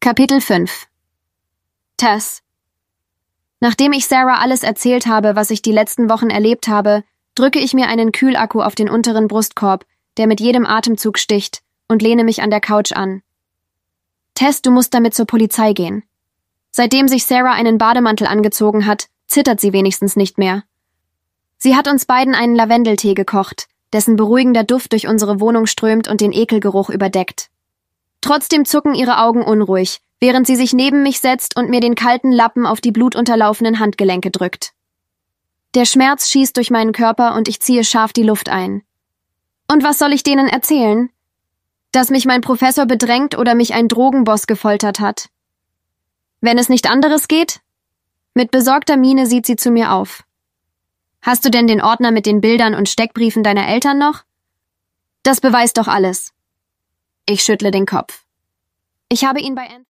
Kapitel 5 Tess. Nachdem ich Sarah alles erzählt habe, was ich die letzten Wochen erlebt habe, drücke ich mir einen Kühlakku auf den unteren Brustkorb, der mit jedem Atemzug sticht, und lehne mich an der Couch an. Tess, du musst damit zur Polizei gehen. Seitdem sich Sarah einen Bademantel angezogen hat, zittert sie wenigstens nicht mehr. Sie hat uns beiden einen Lavendeltee gekocht, dessen beruhigender Duft durch unsere Wohnung strömt und den Ekelgeruch überdeckt. Trotzdem zucken ihre Augen unruhig, während sie sich neben mich setzt und mir den kalten Lappen auf die blutunterlaufenen Handgelenke drückt. Der Schmerz schießt durch meinen Körper und ich ziehe scharf die Luft ein. Und was soll ich denen erzählen? Dass mich mein Professor bedrängt oder mich ein Drogenboss gefoltert hat. Wenn es nicht anderes geht? Mit besorgter Miene sieht sie zu mir auf. Hast du denn den Ordner mit den Bildern und Steckbriefen deiner Eltern noch? Das beweist doch alles. Ich schüttle den Kopf. Ich habe ihn bei